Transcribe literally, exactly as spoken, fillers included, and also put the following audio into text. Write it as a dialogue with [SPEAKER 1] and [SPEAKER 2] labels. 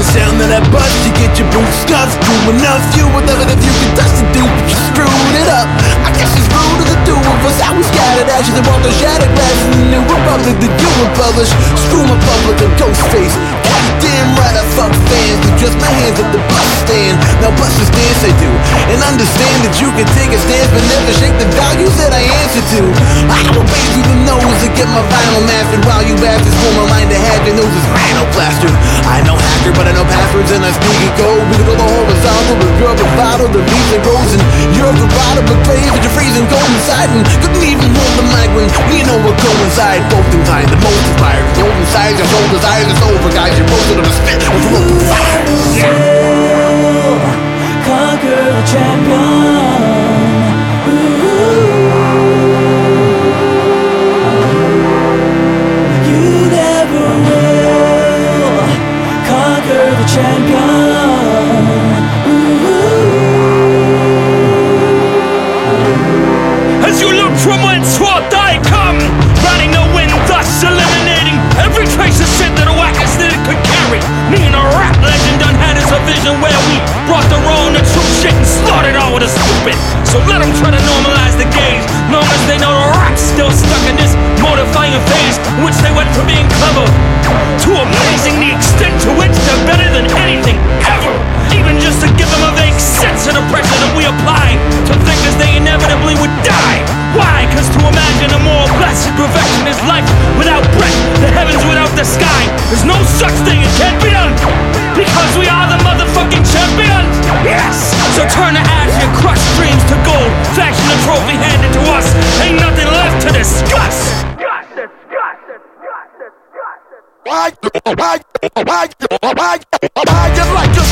[SPEAKER 1] sound of that bust, you get your boots scuffed. Do enough, you with evidence you can touch the dude, but you screwed it up. I guess it's rude of the two of us, how we scattered ashes and walked the shattered glass in the new republic that you would publish. Screw my public and ghost face. Damn right I fuck fans, with just my hands at the bus stand. Now bust the stance I do, and understand that you can take a stance but never shake the values that I answer to. I will pay through the nose to get my vinyl mastered, while you bastards form a line to have your noses vinyl plastered. I know hacker, but I know passwords and I speak in code. We can go the horizontal, but you're bravado, the beats and goes, and you're a bravado, but brave, but you're freezing cold inside, and couldn't even hold the mic when we know we're coincide. Both in time, the most inspired, golden sides, your soul desires, it's over, guys. You're both of the spit with open fire.
[SPEAKER 2] Conquer the champion. You never will conquer the champion.
[SPEAKER 3] As you look from whence what I come, riding the wind, thus eliminating every trace of sin that a whackers that it could carry. Me and a rap legend done had us a vision where we brought the raw and the true shit and slaughtered all of the stupid. So let them try to normalize the gaze, long as they know the rap's still stuck in this mortifying phase, in which they went from being clever to amazing the extent to which they're better than anything ever. Even just to give them a vague sense of the pressure that we apply to think as they inevitably would die. Why? Cause to imagine a more blessed perfection is life without breath, the heavens without the sky. There's no such thing, it can't be done, because we are the motherfucking champions. Yes! So turn the ash and crush dreams to gold, fashion a trophy handed to us, ain't nothing left to discuss.
[SPEAKER 1] I, I, I, I, I, I, I just like to